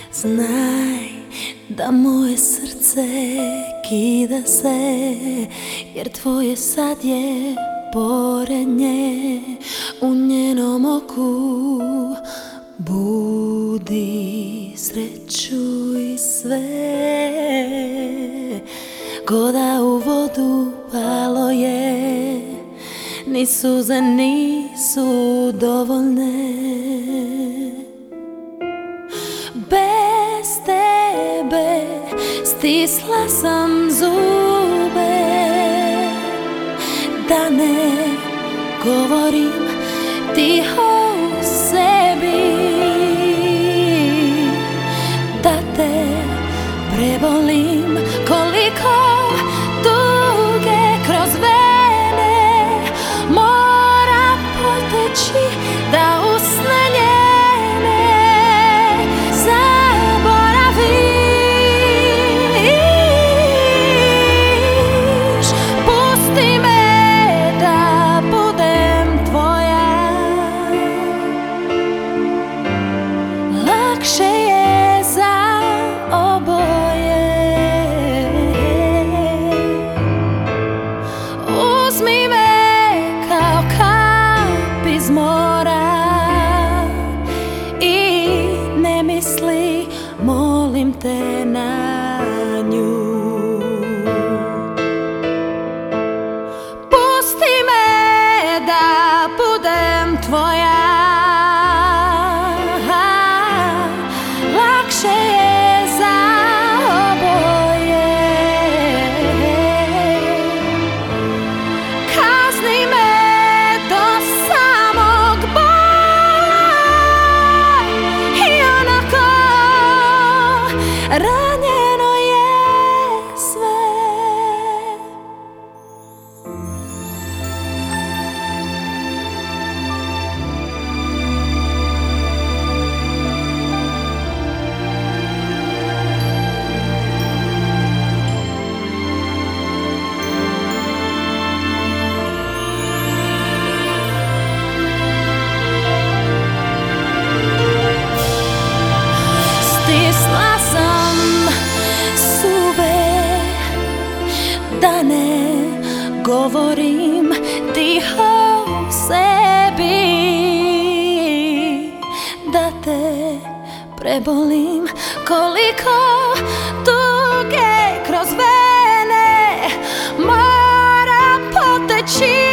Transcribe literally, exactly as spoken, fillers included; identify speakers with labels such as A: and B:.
A: Znaj da moje srce kida se, jer tvoje sad je pored nje. U njenom oku budi sreću i sve. Ko da u vodu palo je, ni suze nisu dovoljne. Bez tebe stisla sam zube, da ne govorim tiho u sebi, da te prebolim. Koliko tuge kroz vene mora poteći da usne njene zaboraviš. Pusti me da budem tvoja, lakše je za oboje. Uzmi me kao kap iz mora i ne misli, molim te, na nju. Pusti me da budem tvoja, lakše je za oboje. Kazni me do samog bola i onako ranjeno je sve. Stisla sam zube, da ne govorim tiho u sebi, da te prebolim. Koliko tuge kroz vene mora poteći